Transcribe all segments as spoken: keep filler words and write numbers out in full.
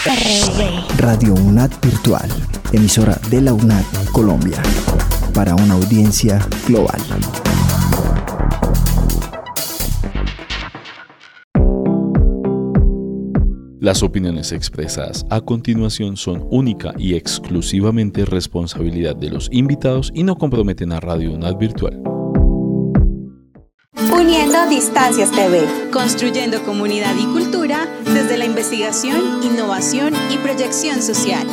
Radio UNAD Virtual, emisora de la UNAD Colombia, para una audiencia global. Las opiniones expresadas a continuación son única y exclusivamente responsabilidad de los invitados y no comprometen a Radio UNAD Virtual. Uniendo Distancias T V. Construyendo comunidad y cultura desde la investigación, innovación y proyección social.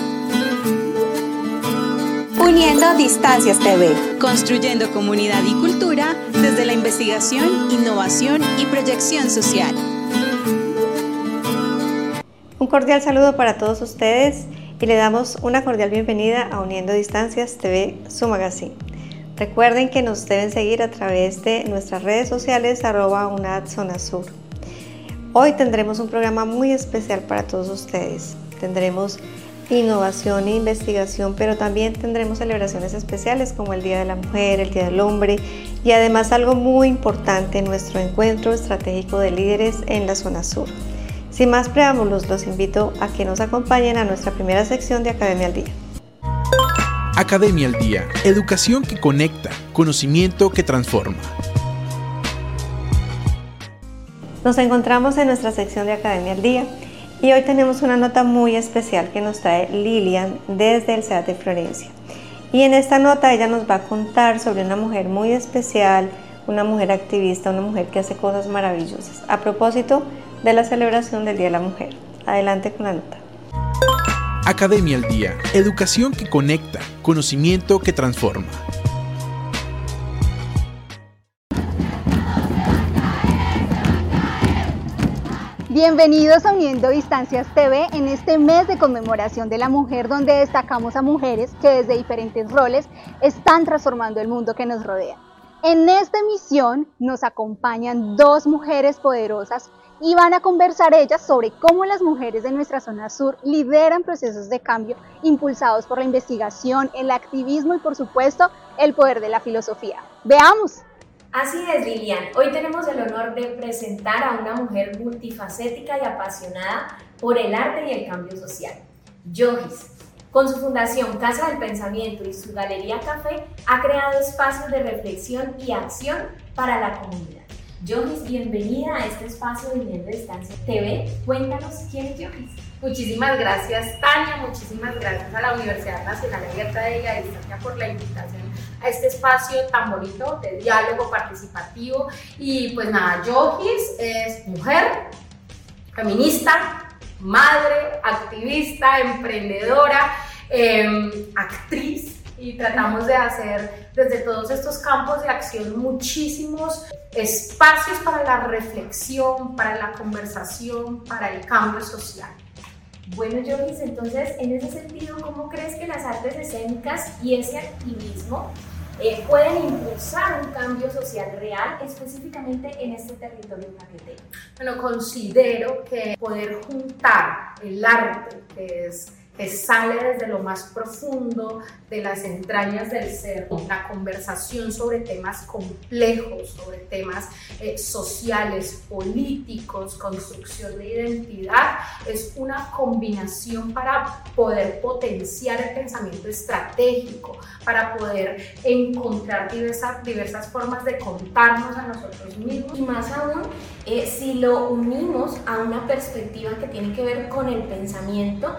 Uniendo Distancias T V. Construyendo comunidad y cultura desde la investigación, innovación y proyección social. Un cordial saludo para todos ustedes y le damos una cordial bienvenida a Uniendo Distancias T V, su magazine. Recuerden que nos deben seguir a través de nuestras redes sociales arroba UNAD Zona Sur. Hoy tendremos un programa muy especial para todos ustedes. Tendremos innovación e investigación, pero también tendremos celebraciones especiales como el Día de la Mujer, el Día del Hombre y además algo muy importante, nuestro encuentro estratégico de líderes en la Zona Sur. Sin más preámbulos, los invito a que nos acompañen a nuestra primera sección de Academia al Día. Academia al Día, educación que conecta, conocimiento que transforma. Nos encontramos en nuestra sección de Academia al Día y hoy tenemos una nota muy especial que nos trae Lilian desde el C E A T de Florencia. Y en esta nota ella nos va a contar sobre una mujer muy especial, una mujer activista, una mujer que hace cosas maravillosas. A propósito de la celebración del Día de la Mujer. Adelante con la nota. Academia al Día, educación que conecta, conocimiento que transforma. Bienvenidos a Uniendo Distancias T V en este mes de conmemoración de la mujer, donde destacamos a mujeres que desde diferentes roles están transformando el mundo que nos rodea. En esta emisión nos acompañan dos mujeres poderosas y van a conversar ellas sobre cómo las mujeres de nuestra zona sur lideran procesos de cambio impulsados por la investigación, el activismo y por supuesto el poder de la filosofía. ¡Veamos! Así es, Lilian. Hoy tenemos el honor de presentar a una mujer multifacética y apasionada por el arte y el cambio social. Yohis, con su fundación Casa del Pensamiento y su Galería Café, ha creado espacios de reflexión y acción para la comunidad. Yohis, bienvenida a este espacio de Uniendo Distancias T V. Cuéntanos quién es Yohis. Muchísimas gracias, Tania. Muchísimas gracias a la Universidad Nacional Abierta de Villa Distancia por la invitación a este espacio tan bonito de diálogo participativo. Y pues nada, Yohis es mujer, feminista, madre, activista, emprendedora, eh, actriz. Y tratamos de hacer desde todos estos campos de acción muchísimos espacios para la reflexión, para la conversación, para el cambio social. Bueno, Yohis, entonces, en ese sentido, ¿cómo crees que las artes escénicas y ese activismo eh, pueden impulsar un cambio social real, específicamente en este territorio caqueteño? Bueno, considero que poder juntar el arte, que es que sale desde lo más profundo de las entrañas del ser, la conversación sobre temas complejos, sobre temas eh, sociales, políticos, construcción de identidad, es una combinación para poder potenciar el pensamiento estratégico, para poder encontrar diversas, diversas formas de contarnos a nosotros mismos. Y más aún, eh, si lo unimos a una perspectiva que tiene que ver con el pensamiento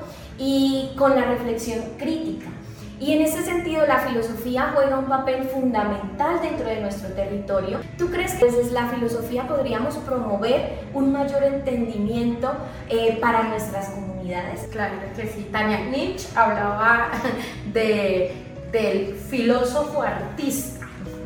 y con la reflexión crítica. Y en ese sentido la filosofía juega un papel fundamental dentro de nuestro territorio. ¿Tú crees que desde la filosofía podríamos promover un mayor entendimiento eh, para nuestras comunidades? Claro que sí. Tania, Nietzsche hablaba de, del filósofo artista.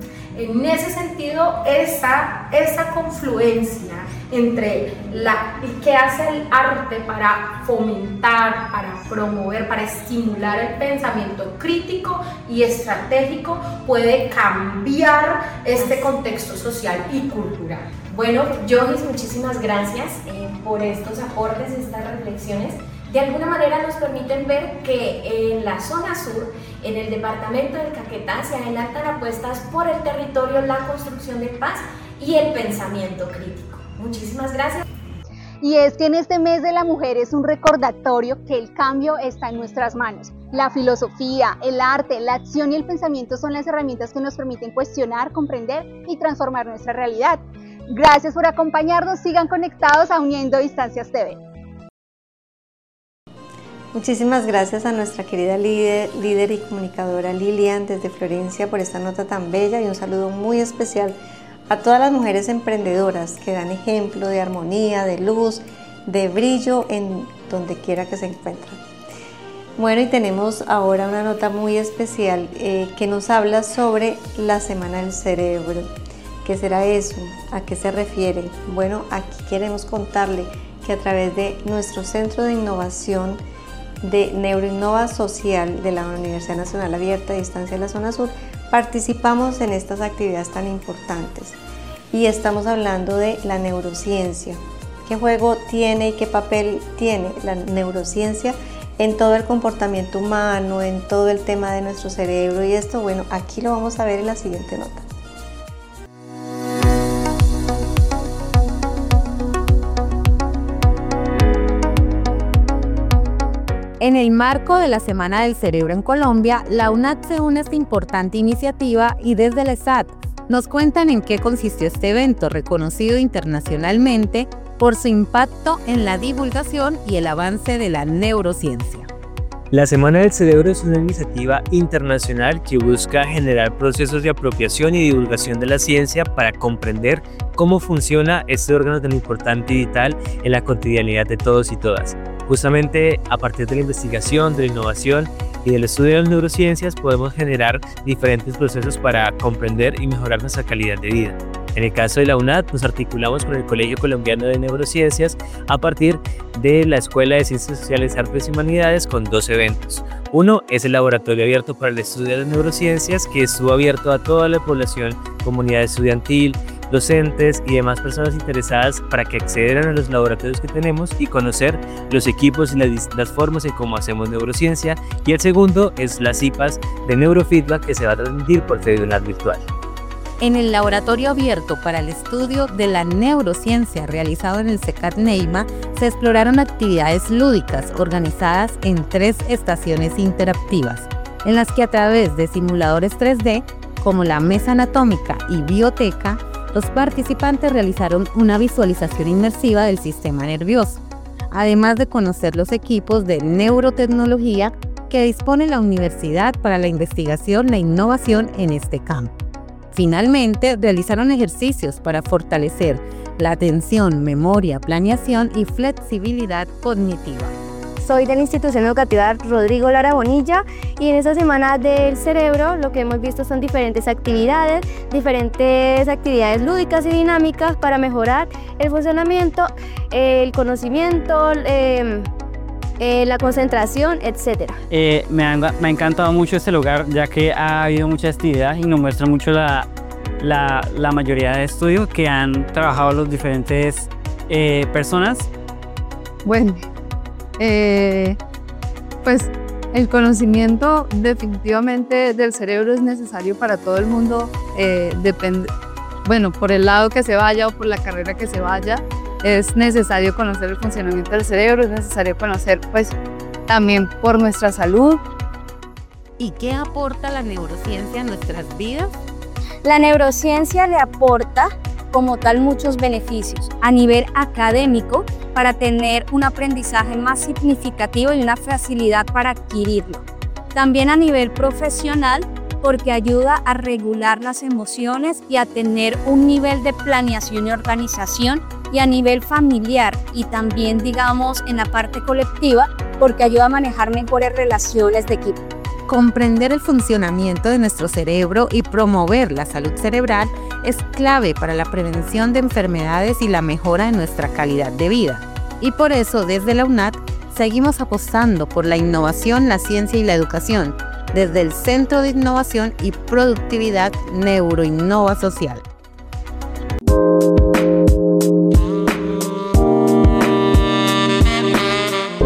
En ese sentido, esa, esa confluencia entre la, qué hace el arte para fomentar, para promover, para estimular el pensamiento crítico y estratégico puede cambiar este contexto social y cultural. Bueno, Yohis, muchísimas gracias eh, por estos aportes, estas reflexiones. De alguna manera nos permiten ver que en la zona sur, en el departamento del Caquetá, se adelantan apuestas por el territorio, la construcción de paz y el pensamiento crítico. Muchísimas gracias. Y es que en este mes de la mujer es un recordatorio que el cambio está en nuestras manos. La filosofía, el arte, la acción y el pensamiento son las herramientas que nos permiten cuestionar, comprender y transformar nuestra realidad. Gracias por acompañarnos, sigan conectados a Uniendo Distancias T V. Muchísimas gracias a nuestra querida líder, líder y comunicadora Lilian desde Florencia por esta nota tan bella, y un saludo muy especial a todas las mujeres emprendedoras que dan ejemplo de armonía, de luz, de brillo en donde quiera que se encuentran. Bueno, y tenemos ahora una nota muy especial eh, que nos habla sobre la Semana del Cerebro. ¿Qué será eso? ¿A qué se refiere? Bueno, aquí queremos contarle que a través de nuestro Centro de Innovación de Neuroinnova Social de la Universidad Nacional Abierta a Distancia de la Zona Sur, participamos en estas actividades tan importantes y estamos hablando de la neurociencia. ¿Qué juego tiene y qué papel tiene la neurociencia en todo el comportamiento humano, en todo el tema de nuestro cerebro? Y esto, bueno, aquí lo vamos a ver en la siguiente nota. En el marco de la Semana del Cerebro en Colombia, la UNAD se une a esta importante iniciativa y desde la E S A T nos cuentan en qué consistió este evento reconocido internacionalmente por su impacto en la divulgación y el avance de la neurociencia. La Semana del Cerebro es una iniciativa internacional que busca generar procesos de apropiación y divulgación de la ciencia para comprender cómo funciona este órgano tan importante y vital en la cotidianidad de todos y todas. Justamente a partir de la investigación, de la innovación y del estudio de las neurociencias podemos generar diferentes procesos para comprender y mejorar nuestra calidad de vida. En el caso de la UNAD nos articulamos con el Colegio Colombiano de Neurociencias a partir de la Escuela de Ciencias Sociales, Artes y Humanidades con dos eventos. Uno es el Laboratorio Abierto para el Estudio de las Neurociencias, que estuvo abierto a toda la población, comunidad estudiantil, docentes y demás personas interesadas para que accedieran a los laboratorios que tenemos y conocer los equipos y las distintas formas en cómo hacemos neurociencia. Y el segundo es las C I P A S de Neurofeedback, que se va a transmitir por Fedunar Virtual. En el Laboratorio Abierto para el Estudio de la Neurociencia realizado en el CECAT Neima, se exploraron actividades lúdicas organizadas en tres estaciones interactivas, en las que a través de simuladores tres D, como la mesa anatómica y bioteca, los participantes realizaron una visualización inmersiva del sistema nervioso, además de conocer los equipos de neurotecnología que dispone la universidad para la investigación e innovación en este campo. Finalmente, realizaron ejercicios para fortalecer la atención, memoria, planeación y flexibilidad cognitiva. Soy de la institución educativa Rodrigo Lara Bonilla y en esta Semana del Cerebro lo que hemos visto son diferentes actividades, diferentes actividades lúdicas y dinámicas para mejorar el funcionamiento, el conocimiento, eh, eh, la concentración, etcétera. Eh, me, ha, me ha encantado mucho este lugar, ya que ha habido mucha actividad y nos muestra mucho la, la, la mayoría de estudios que han trabajado las diferentes eh, personas. Bueno. Eh, pues el conocimiento definitivamente del cerebro es necesario para todo el mundo, eh, depende, bueno, por el lado que se vaya o por la carrera que se vaya, es necesario conocer el funcionamiento del cerebro, es necesario conocer pues también por nuestra salud. ¿Y qué aporta la neurociencia a nuestras vidas? La neurociencia le aporta como tal muchos beneficios a nivel académico para tener un aprendizaje más significativo y una facilidad para adquirirlo. También a nivel profesional porque ayuda a regular las emociones y a tener un nivel de planeación y organización, y a nivel familiar y también digamos en la parte colectiva porque ayuda a manejar mejores relaciones de equipo. Comprender el funcionamiento de nuestro cerebro y promover la salud cerebral es clave para la prevención de enfermedades y la mejora de nuestra calidad de vida. Y por eso, desde la UNAD, seguimos apostando por la innovación, la ciencia y la educación, desde el Centro de Innovación y Productividad Neuroinnova Social.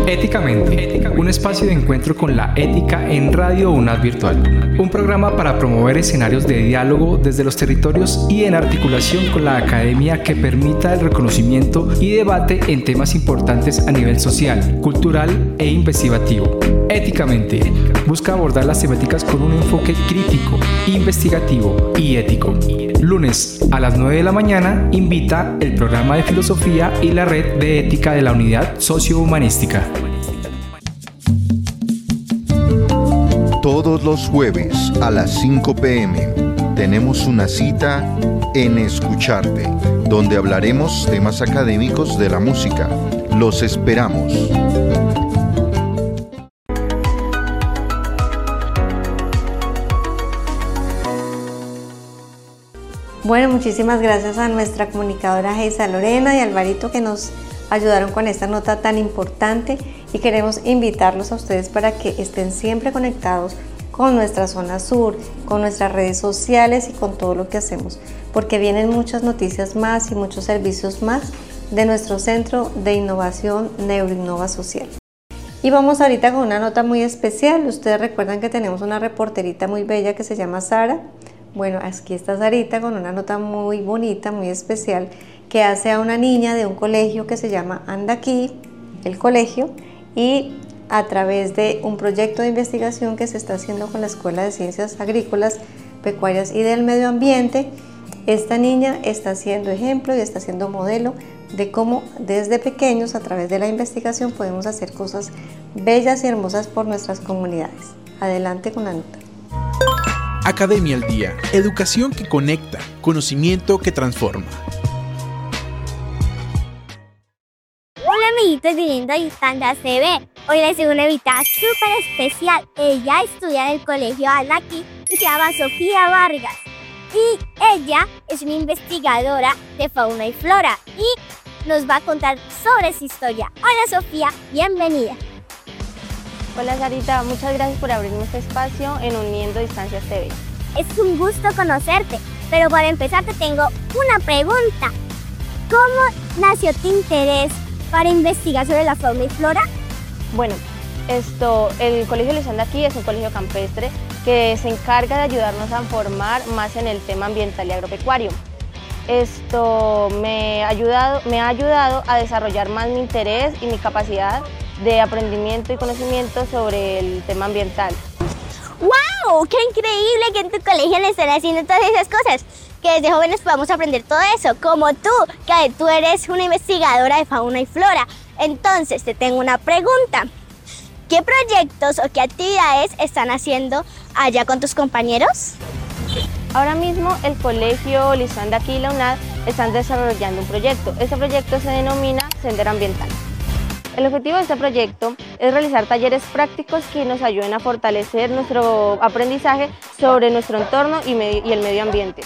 Éticamente, un espacio de encuentro con la ética en Radio UNAD Virtual. Un programa para promover escenarios de diálogo desde los territorios y en articulación con la academia que permita el reconocimiento y debate en temas importantes a nivel social, cultural e investigativo. Éticamente, busca abordar las temáticas con un enfoque crítico, investigativo y ético. Lunes a las nueve de la mañana invita el programa de filosofía y la red de ética de la unidad sociohumanística. Todos los jueves a las cinco pe eme tenemos una cita en Escucharte, donde hablaremos temas académicos de la música. Los esperamos. Bueno, muchísimas gracias a nuestra comunicadora Geisa Lorena y Alvarito que nos ayudaron con esta nota tan importante, y queremos invitarlos a ustedes para que estén siempre conectados con nuestra zona sur, con nuestras redes sociales y con todo lo que hacemos, porque vienen muchas noticias más y muchos servicios más de nuestro Centro de Innovación Neuroinnova Social. Y vamos ahorita con una nota muy especial. Ustedes recuerdan que tenemos una reporterita muy bella que se llama Sara. Bueno, aquí está Sarita con una nota muy bonita, muy especial, que hace a una niña de un colegio que se llama Anda Aquí, el colegio, y a través de un proyecto de investigación que se está haciendo con la Escuela de Ciencias Agrícolas, Pecuarias y del Medio Ambiente, esta niña está siendo ejemplo y está siendo modelo de cómo desde pequeños, a través de la investigación, podemos hacer cosas bellas y hermosas por nuestras comunidades. Adelante con la nota. Academia al Día, educación que conecta, conocimiento que transforma. Hola amiguitos de Uniendo Distancias T V, hoy les tengo una invitada súper especial. Ella estudia en el colegio Anda Aquí y se llama Sofía Vargas. Y ella es una investigadora de fauna y flora y nos va a contar sobre su historia. Hola Sofía, bienvenida. Hola Sarita, muchas gracias por abrirme este espacio en Uniendo Distancias T V. Es un gusto conocerte, pero para empezar te tengo una pregunta. ¿Cómo nació tu interés para investigar sobre la fauna y flora? Bueno, esto, el Colegio Luis Anda Aquí es un colegio campestre que se encarga de ayudarnos a formar más en el tema ambiental y agropecuario. Esto me ha ayudado, me ha ayudado a desarrollar más mi interés y mi capacidad de aprendimiento y conocimiento sobre el tema ambiental. ¡Wow! ¡Qué increíble que en tu colegio le estén haciendo todas esas cosas! Que desde jóvenes podamos aprender todo eso, como tú, que tú eres una investigadora de fauna y flora. Entonces, te tengo una pregunta. ¿Qué proyectos o qué actividades están haciendo allá con tus compañeros? Ahora mismo el Colegio Luis Anda Aquí y la UNAD están desarrollando un proyecto. Este proyecto se denomina Sendero Ambiental. El objetivo de este proyecto es realizar talleres prácticos que nos ayuden a fortalecer nuestro aprendizaje sobre nuestro entorno y, medio, y el medio ambiente.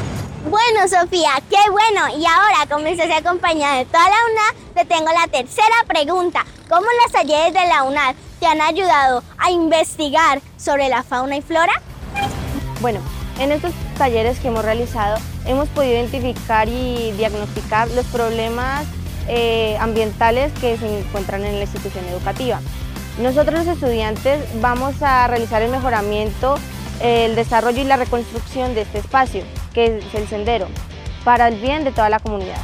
Bueno, Sofía, qué bueno. Y ahora, como estás acompañada de toda la UNAD, te tengo la tercera pregunta. ¿Cómo los talleres de la UNAD te han ayudado a investigar sobre la fauna y flora? Bueno, en estos talleres que hemos realizado, hemos podido identificar y diagnosticar los problemas Eh, ambientales que se encuentran en la institución educativa. Nosotros los estudiantes vamos a realizar el mejoramiento, eh, el desarrollo y la reconstrucción de este espacio, que es el sendero, para el bien de toda la comunidad.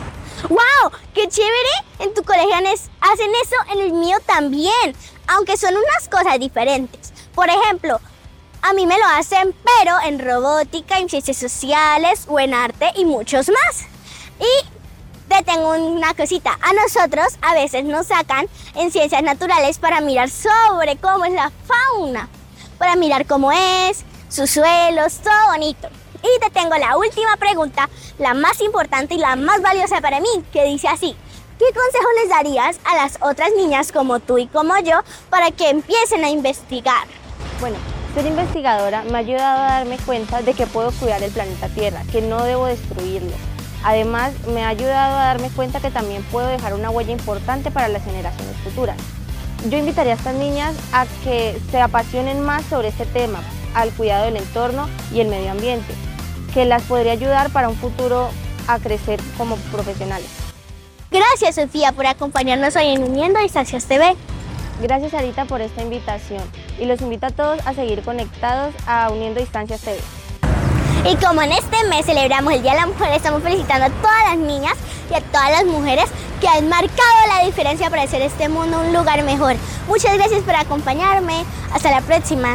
¡Wow! ¡Qué chévere! En tu colegio hacen eso, en el mío también, aunque son unas cosas diferentes. Por ejemplo, a mí me lo hacen, pero en robótica, en ciencias sociales o en arte y muchos más. Y te tengo una cosita, a nosotros a veces nos sacan en ciencias naturales para mirar sobre cómo es la fauna, para mirar cómo es, sus suelos, todo bonito. Y te tengo la última pregunta, la más importante y la más valiosa para mí, que dice así: ¿qué consejo les darías a las otras niñas como tú y como yo para que empiecen a investigar? Bueno, ser investigadora me ha ayudado a darme cuenta de que puedo cuidar el planeta Tierra, que no debo destruirlo. Además, me ha ayudado a darme cuenta que también puedo dejar una huella importante para las generaciones futuras. Yo invitaría a estas niñas a que se apasionen más sobre este tema, al cuidado del entorno y el medio ambiente, que las podría ayudar para un futuro a crecer como profesionales. Gracias, Sofía, por acompañarnos hoy en Uniendo Distancias T V. Gracias, Sarita, por esta invitación y los invito a todos a seguir conectados a Uniendo Distancias T V. Y como en este mes celebramos el Día de la Mujer, estamos felicitando a todas las niñas y a todas las mujeres que han marcado la diferencia para hacer este mundo un lugar mejor. Muchas gracias por acompañarme. Hasta la próxima.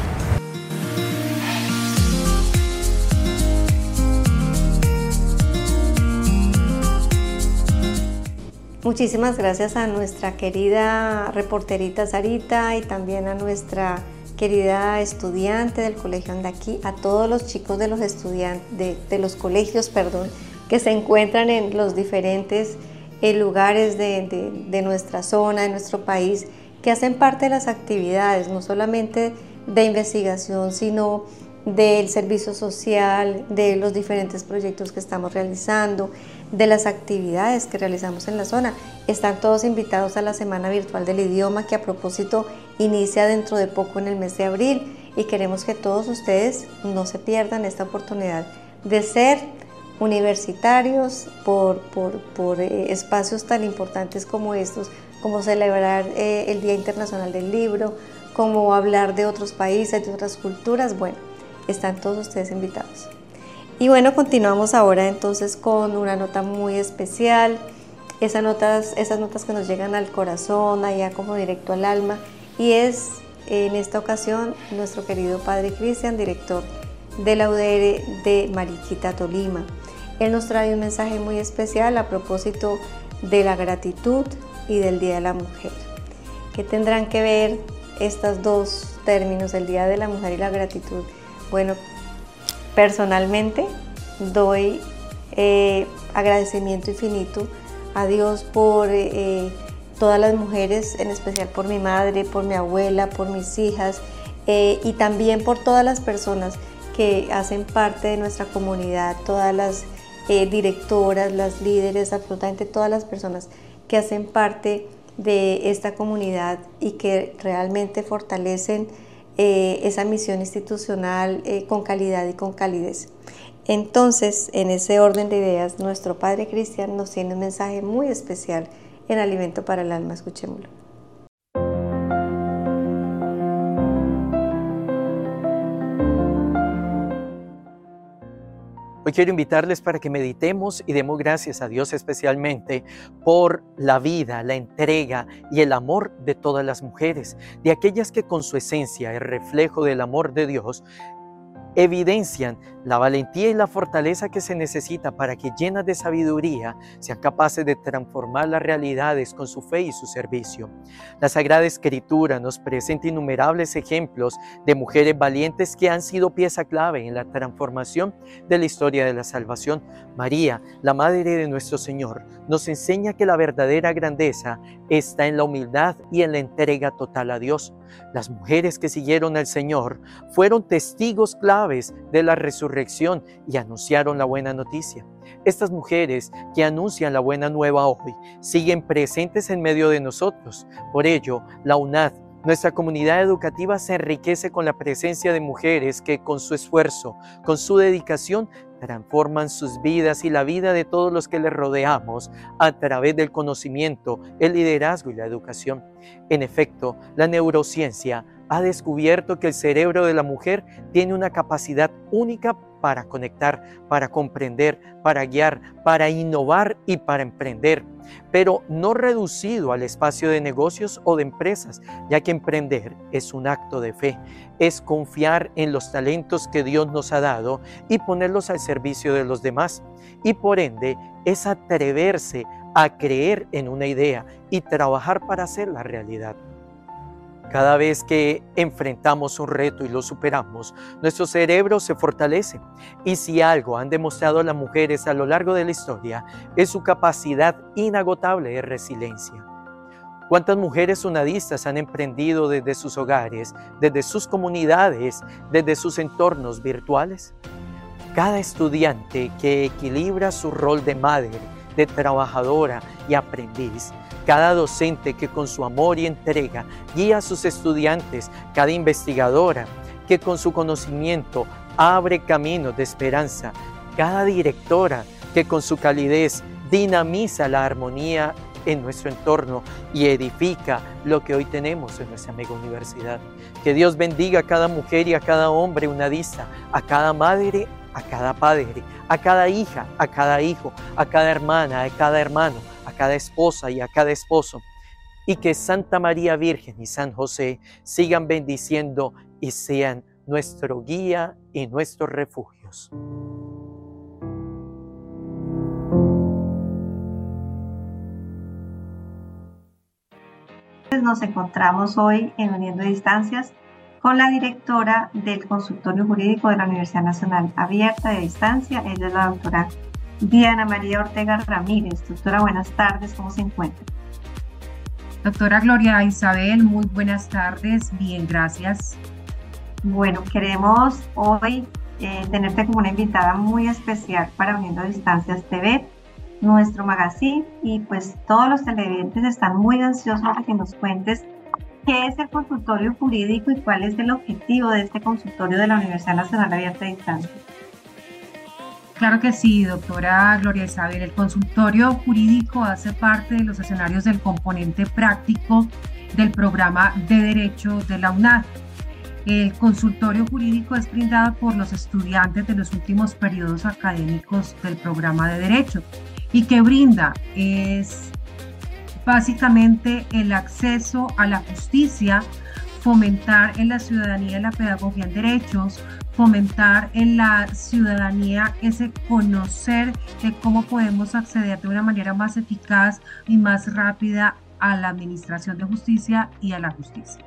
Muchísimas gracias a nuestra querida reporterita Sarita y también a nuestra querida estudiante del colegio Andaquí, a todos los chicos de los estudiantes de, de los colegios, perdón, que se encuentran en los diferentes eh, lugares de, de, de nuestra zona, de nuestro país, que hacen parte de las actividades, no solamente de investigación, sino del servicio social, de los diferentes proyectos que estamos realizando, de las actividades que realizamos en la zona. Están todos invitados a la Semana Virtual del Idioma, que a propósito inicia dentro de poco en el mes de abril, y queremos que todos ustedes no se pierdan esta oportunidad de ser universitarios por, por, por eh, espacios tan importantes como estos, como celebrar eh, el Día Internacional del Libro, como hablar de otros países, de otras culturas. Bueno, están todos ustedes invitados. Y bueno, continuamos ahora entonces con una nota muy especial, esas notas, esas notas que nos llegan al corazón, allá como directo al alma, y es en esta ocasión nuestro querido Padre Cristian, director de la U D R de Mariquita, Tolima. Él nos trae un mensaje muy especial a propósito de la gratitud y del Día de la Mujer. ¿Qué tendrán que ver estos dos términos, el Día de la Mujer y la gratitud? Bueno, personalmente doy eh, agradecimiento infinito a Dios por eh, todas las mujeres, en especial por mi madre, por mi abuela, por mis hijas eh, y también por todas las personas que hacen parte de nuestra comunidad, todas las eh, directoras, las líderes, absolutamente todas las personas que hacen parte de esta comunidad y que realmente fortalecen Eh, esa misión institucional eh, con calidad y con calidez. Entonces, en ese orden de ideas, nuestro Padre Cristian nos tiene un mensaje muy especial en Alimento para el Alma. Escuchémoslo. Hoy quiero invitarles para que meditemos y demos gracias a Dios especialmente por la vida, la entrega y el amor de todas las mujeres, de aquellas que con su esencia, el reflejo del amor de Dios, evidencian la valentía y la fortaleza que se necesita para que, llenas de sabiduría, sean capaces de transformar las realidades con su fe y su servicio. La Sagrada Escritura nos presenta innumerables ejemplos de mujeres valientes que han sido pieza clave en la transformación de la historia de la salvación. María, la Madre de nuestro Señor, nos enseña que la verdadera grandeza está en la humildad y en la entrega total a Dios. Las mujeres que siguieron al Señor fueron testigos claves de la resurrección y anunciaron la buena noticia. Estas mujeres que anuncian la buena nueva hoy siguen presentes en medio de nosotros. Por ello, la UNAD, nuestra comunidad educativa, se enriquece con la presencia de mujeres que con su esfuerzo, con su dedicación, transforman sus vidas y la vida de todos los que les rodeamos a través del conocimiento, el liderazgo y la educación. En efecto, la neurociencia ha descubierto que el cerebro de la mujer tiene una capacidad única para conectar, para comprender, para guiar, para innovar y para emprender, pero no reducido al espacio de negocios o de empresas, ya que emprender es un acto de fe, es confiar en los talentos que Dios nos ha dado y ponerlos al servicio de los demás, y por ende es atreverse a creer en una idea y trabajar para hacerla realidad. Cada vez que enfrentamos un reto y lo superamos, nuestro cerebro se fortalece. Y si algo han demostrado las mujeres a lo largo de la historia, es su capacidad inagotable de resiliencia. ¿Cuántas mujeres unadistas han emprendido desde sus hogares, desde sus comunidades, desde sus entornos virtuales? Cada estudiante que equilibra su rol de madre, de trabajadora y aprendiz, cada docente que con su amor y entrega guía a sus estudiantes, cada investigadora que con su conocimiento abre caminos de esperanza, cada directora que con su calidez dinamiza la armonía en nuestro entorno y edifica lo que hoy tenemos en nuestra mega universidad. Que Dios bendiga a cada mujer y a cada hombre unadista, a cada madre, a cada padre, a cada hija, a cada hijo, a cada hermana, a cada hermano, a cada esposa y a cada esposo. Y que Santa María Virgen y San José sigan bendiciendo y sean nuestro guía y nuestros refugios. Nos encontramos hoy en Uniendo Distancias con la directora del Consultorio Jurídico de la Universidad Nacional Abierta de Distancia. Ella es la doctora Diana María Ortega Ramírez. Doctora, buenas tardes, ¿cómo se encuentra? Doctora Gloria Isabel, muy buenas tardes, bien, gracias. Bueno, queremos hoy eh, tenerte como una invitada muy especial para Uniendo Distancias T V, nuestro magazine, y pues todos los televidentes están muy ansiosos de que nos cuentes qué es el consultorio jurídico y cuál es el objetivo de este consultorio de la Universidad Nacional Abierta de Distancia. Claro que sí, doctora Gloria Isabel. El consultorio jurídico hace parte de los escenarios del componente práctico del programa de Derecho de la UNAD. El consultorio jurídico es brindado por los estudiantes de los últimos periodos académicos del programa de Derecho. ¿Y qué brinda? Es básicamente el acceso a la justicia, fomentar en la ciudadanía la pedagogía en derechos, fomentar en la ciudadanía ese conocer de cómo podemos acceder de una manera más eficaz y más rápida a la administración de justicia y a la justicia.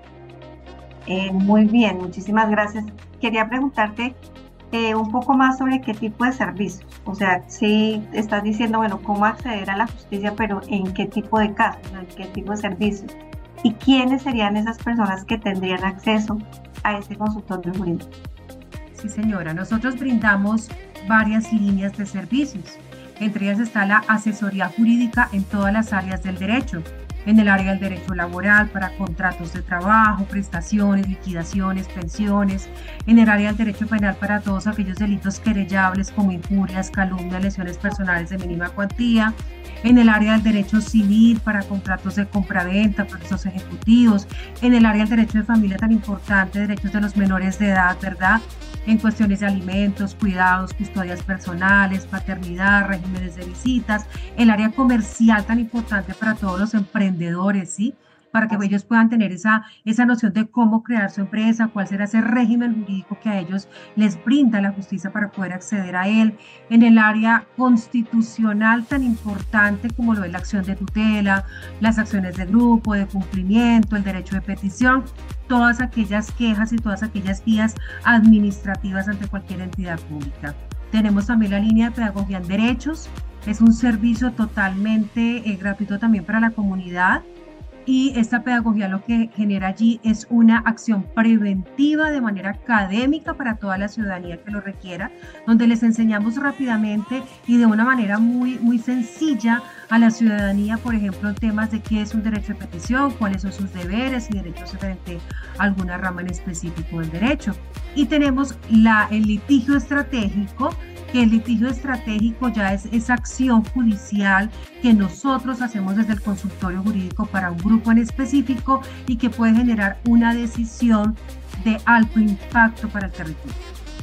Eh, muy bien, muchísimas gracias. Quería preguntarte eh, un poco más sobre qué tipo de servicios. O sea, si estás diciendo, bueno, cómo acceder a la justicia, pero en qué tipo de casos, en qué tipo de servicios. ¿Y quiénes serían esas personas que tendrían acceso a este consultorio jurídico? Sí, señora. Nosotros brindamos varias líneas de servicios. Entre ellas está la asesoría jurídica en todas las áreas del derecho. En el área del derecho laboral para contratos de trabajo, prestaciones, liquidaciones, pensiones. En el área del derecho penal para todos aquellos delitos querellables como injurias, calumnias, lesiones personales de mínima cuantía. En el área del derecho civil para contratos de compraventa, procesos ejecutivos. En el área del derecho de familia tan importante, derechos de los menores de edad, ¿verdad? En cuestiones de alimentos, cuidados, custodias personales, paternidad, regímenes de visitas, el área comercial tan importante para todos los emprendedores, ¿sí? Para que ellos puedan tener esa, esa noción de cómo crear su empresa, cuál será ese régimen jurídico que a ellos les brinda la justicia para poder acceder a él. En el área constitucional tan importante como lo es la acción de tutela, las acciones de grupo, de cumplimiento, el derecho de petición, todas aquellas quejas y todas aquellas vías administrativas ante cualquier entidad pública. Tenemos también la línea de pedagogía en derechos, es un servicio totalmente eh, gratuito también para la comunidad. Y esta pedagogía lo que genera allí es una acción preventiva de manera académica para toda la ciudadanía que lo requiera, donde les enseñamos rápidamente y de una manera muy, muy sencilla a la ciudadanía, por ejemplo, temas de qué es un derecho de petición, cuáles son sus deberes y derechos frente a alguna rama en específico del derecho. Y tenemos la, el litigio estratégico, que el litigio estratégico ya es esa acción judicial que nosotros hacemos desde el consultorio jurídico para un grupo en específico y que puede generar una decisión de alto impacto para el territorio.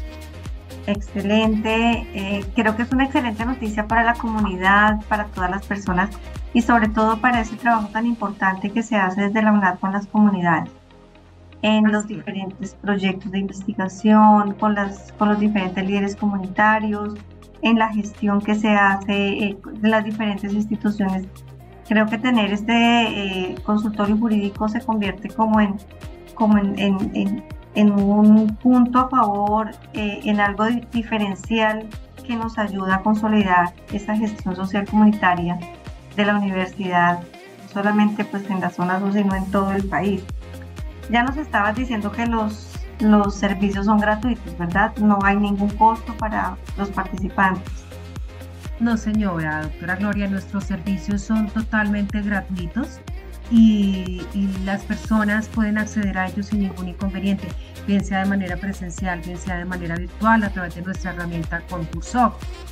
Excelente, eh, creo que es una excelente noticia para la comunidad, para todas las personas y sobre todo para ese trabajo tan importante que se hace desde la UNAD con las comunidades, en los diferentes proyectos de investigación, con, las, con los diferentes líderes comunitarios, en la gestión que se hace eh, de las diferentes instituciones. Creo que tener este eh, consultorio jurídico se convierte como en, como en, en, en, en un punto a favor, eh, en algo diferencial que nos ayuda a consolidar esa gestión social comunitaria de la universidad, no solamente pues en la zona sur, sino en todo el país. Ya nos estabas diciendo que los, los servicios son gratuitos, ¿verdad? No hay ningún costo para los participantes. No, señora, doctora Gloria, nuestros servicios son totalmente gratuitos y, y las personas pueden acceder a ellos sin ningún inconveniente, bien sea de manera presencial, bien sea de manera virtual, a través de nuestra herramienta Concursor.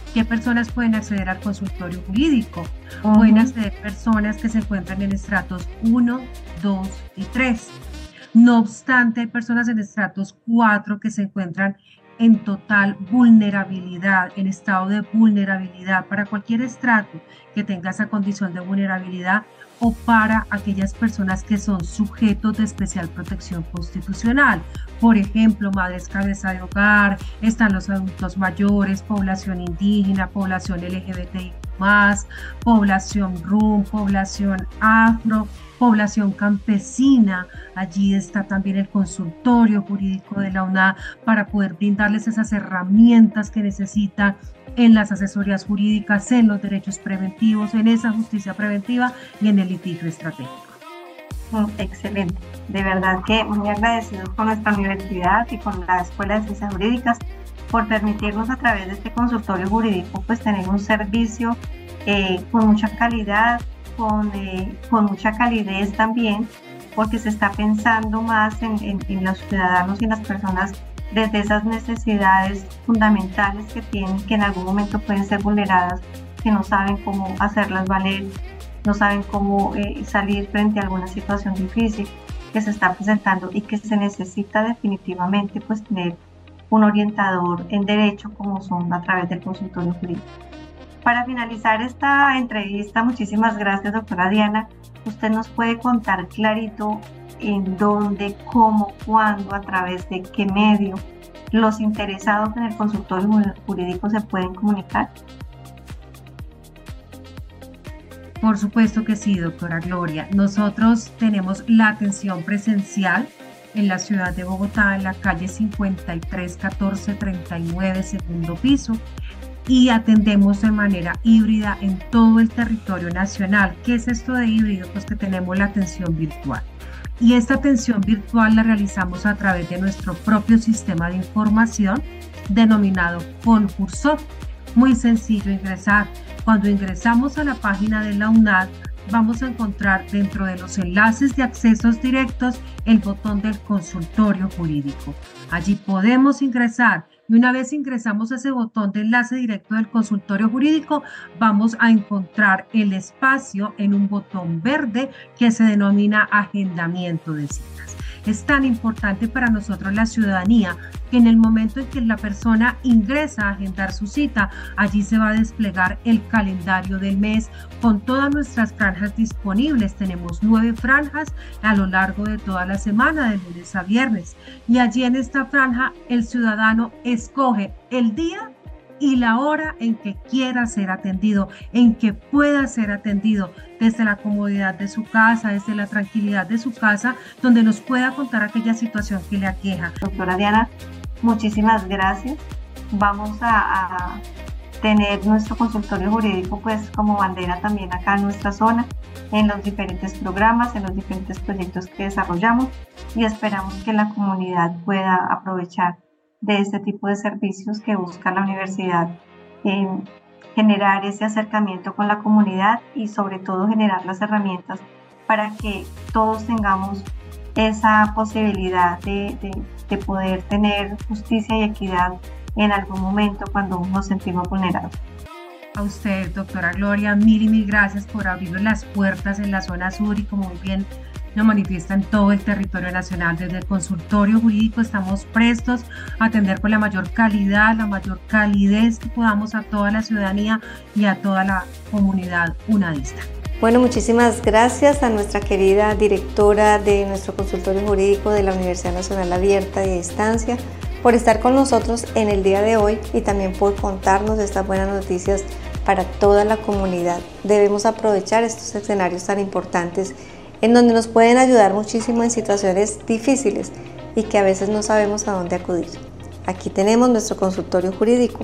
¿Qué personas pueden acceder al consultorio jurídico? Uh-huh. Pueden acceder personas que se encuentran en estratos uno, dos y tres. No obstante, hay personas en estratos cuatro que se encuentran en total vulnerabilidad, en estado de vulnerabilidad. Para cualquier estrato que tenga esa condición de vulnerabilidad, o para aquellas personas que son sujetos de especial protección constitucional. Por ejemplo, madres cabeza de hogar, están los adultos mayores, población indígena, población L G B T I más, población R U M, población afro, población campesina. Allí está también el consultorio jurídico de la U N A D para poder brindarles esas herramientas que necesitan en las asesorías jurídicas, en los derechos preventivos, en esa justicia preventiva y en el litigio estratégico. Excelente, de verdad que muy agradecidos con nuestra universidad y con la Escuela de Ciencias Jurídicas por permitirnos a través de este consultorio jurídico pues tener un servicio eh, con mucha calidad, con, eh, con mucha calidez también, porque se está pensando más en, en, en los ciudadanos y en las personas desde esas necesidades fundamentales que tienen, que en algún momento pueden ser vulneradas, que no saben cómo hacerlas valer, no saben cómo eh, salir frente a alguna situación difícil que se está presentando y que se necesita definitivamente pues tener un orientador en derecho como son a través del consultorio jurídico. Para finalizar esta entrevista, muchísimas gracias, doctora Diana. Usted nos puede contar clarito en dónde, cómo, cuándo, a través de qué medio los interesados en el consultorio jurídico se pueden comunicar. Por supuesto que sí, doctora Gloria. Nosotros tenemos la atención presencial en la ciudad de Bogotá, en la calle cincuenta y tres catorce treinta y nueve, segundo piso, y atendemos de manera híbrida en todo el territorio nacional. ¿Qué es esto de híbrido? Pues que tenemos la atención virtual. Y esta atención virtual la realizamos a través de nuestro propio sistema de información denominado Concursor. Muy sencillo ingresar. Cuando ingresamos a la página de la U N A D, vamos a encontrar dentro de los enlaces de accesos directos el botón del consultorio jurídico. Allí podemos ingresar y una vez ingresamos a ese botón de enlace directo del consultorio jurídico, vamos a encontrar el espacio en un botón verde que se denomina agendamiento de citas. Es tan importante para nosotros la ciudadanía que en el momento en que la persona ingresa a agendar su cita, allí se va a desplegar el calendario del mes con todas nuestras franjas disponibles. Tenemos nueve franjas a lo largo de toda la semana, de lunes a viernes. Y allí en esta franja el ciudadano escoge el día y la hora en que quiera ser atendido, en que pueda ser atendido desde la comodidad de su casa, desde la tranquilidad de su casa, donde nos pueda contar aquella situación que le aqueja. Doctora Diana, muchísimas gracias. Vamos a, a tener nuestro consultorio jurídico pues como bandera también acá en nuestra zona, en los diferentes programas, en los diferentes proyectos que desarrollamos, y esperamos que la comunidad pueda aprovechar de este tipo de servicios que busca la universidad, eh, generar ese acercamiento con la comunidad y sobre todo generar las herramientas para que todos tengamos esa posibilidad de, de, de poder tener justicia y equidad en algún momento cuando nos sentimos vulnerados. A usted, doctora Gloria, mil y mil gracias por abrir las puertas en la zona sur y como muy bien lo manifiesta en todo el territorio nacional. Desde el consultorio jurídico estamos prestos a atender con la mayor calidad, la mayor calidez que podamos a toda la ciudadanía y a toda la comunidad unadista. Bueno, muchísimas gracias a nuestra querida directora de nuestro consultorio jurídico de la Universidad Nacional Abierta y a Distancia por estar con nosotros en el día de hoy y también por contarnos estas buenas noticias para toda la comunidad. Debemos aprovechar estos escenarios tan importantes en donde nos pueden ayudar muchísimo en situaciones difíciles y que a veces no sabemos a dónde acudir. Aquí tenemos nuestro consultorio jurídico.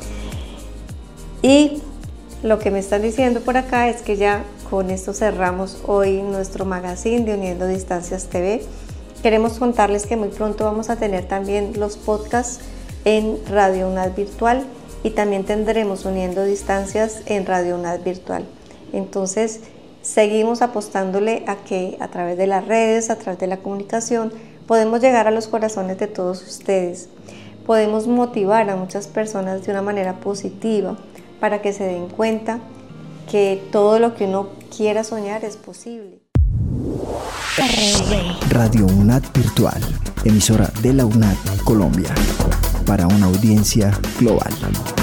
Y lo que me están diciendo por acá es que ya con esto cerramos hoy nuestro magazine de Uniendo Distancias T V. Queremos contarles que muy pronto vamos a tener también los podcasts en Radio U N A D Virtual y también tendremos Uniendo Distancias en Radio U N A D Virtual. Entonces, seguimos apostándole a que a través de las redes, a través de la comunicación, podemos llegar a los corazones de todos ustedes. Podemos motivar a muchas personas de una manera positiva para que se den cuenta que todo lo que uno quiera soñar es posible. Radio UNAD Virtual, emisora de la UNAD Colombia, para una audiencia global.